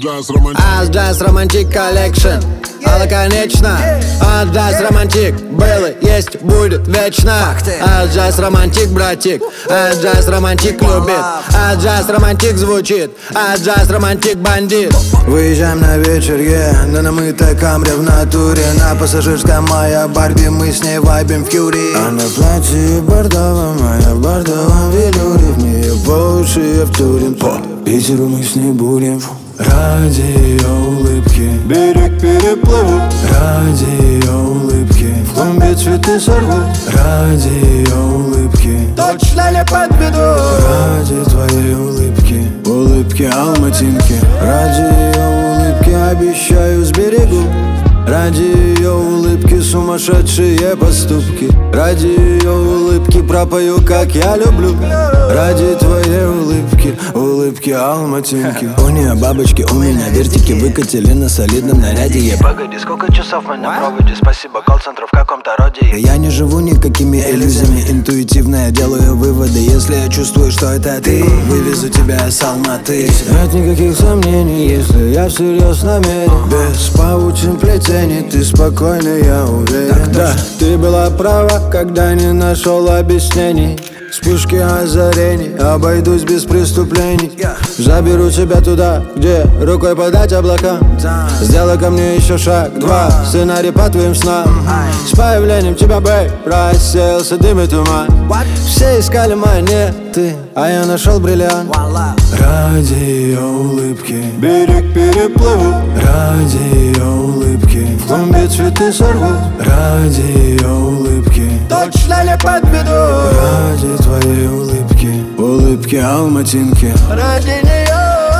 Джаз Романтик Коллекшн. Лаконично. Джаз Романтик. Было, есть, будет вечно. Джаз Романтик, братик. Джаз Романтик любит. Джаз Романтик звучит. Джаз Романтик бандит. Выезжаем на вечер, на намытой камре в натуре. На пассажирском моя Барби, мы с ней вайбим в Кюри. Она в платье бордовом, моя в бордовом велюре. В нее по уши, я в Турин. По Питеру мы с ней будем. Ради ее улыбки берег переплыву. Ради ее улыбки в клумбе цветы сорву. Ради ее улыбки точно не подведу. Ради твоей улыбки, улыбки Алматинки. Ради ее улыбки обещаю сберегу. Ради ее улыбки сумасшедшие поступки. Ради ее улыбки пропою, как я люблю. Ради твоей улыбки, улыбки Алматинки. У нее бабочки, у меня вертики. Выкатили на солидном наряде. Погоди, сколько часов мы на проводе? Спасибо колл-центру в каком-то роде. Я не живу никакими иллюзиями. Интуитивно я делаю выводы. Если я чувствую, что это ты, вывезу тебя с Алматы. Нет никаких сомнений, если я всерьез намерен. Без паутин плетений ты спокойно, я уверен. Да, ты была права, когда не нашел объяснений. Вспышки озарений, обойдусь без преступлений. Заберу тебя туда, где рукой подать облакам. Сделай ко мне еще шаг, два, сценарий по твоим снам. С появлением тебя, бэй, рассеялся дым и туман. Все искали монеты, а я нашел бриллиант. Ради ее улыбки берег переплыву. Ради ее улыбки в клумбе цветы сорву. Ради ее улыбки точно не подведу. Ради твоей улыбки, улыбки Алматинки. Ради нее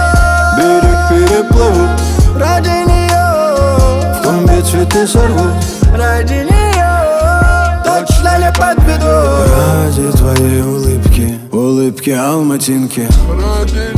берег переплыву. Ради нее в клумбе цветы сорву. Ради нее точно не подведу. Ради твоей улыбки, улыбки Алматинки. Ради